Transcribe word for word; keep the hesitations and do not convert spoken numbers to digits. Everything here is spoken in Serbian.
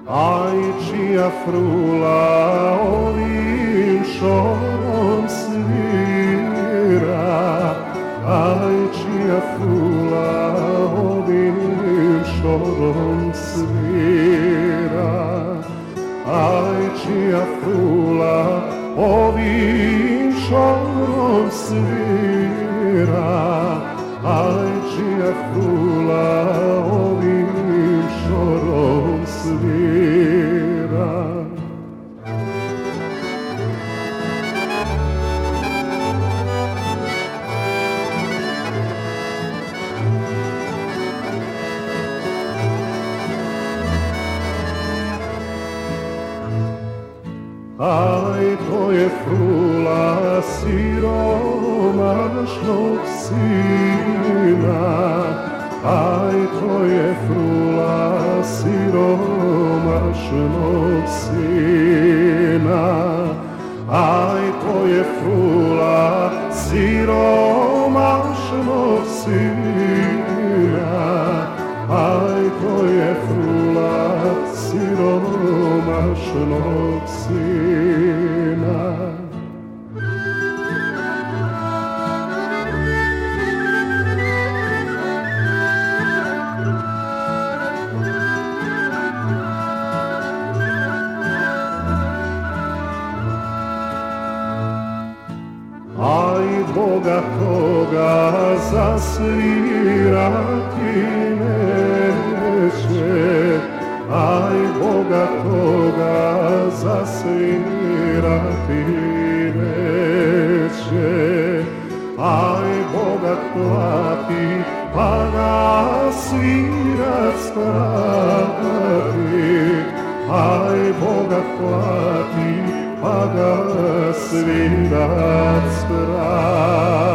Aj, čija frula ovim šorom svira, aj, čija frula ovim šorom svira, aj, čija frula ovim šorom svira, aj, čija frula ovim šorom svira. Aj, to je frula siromašnog sina, aj, to je frula siromašnog sina, aj, to je frula siromašnog sina, aj, to je frula siromašnog sina. Aj, Boga toga zasvirati neće, aj, Boga toga zasvirati neće, aj, Boga plati pa ga svirat strati, aj, Boga plati pa ga svirat strati.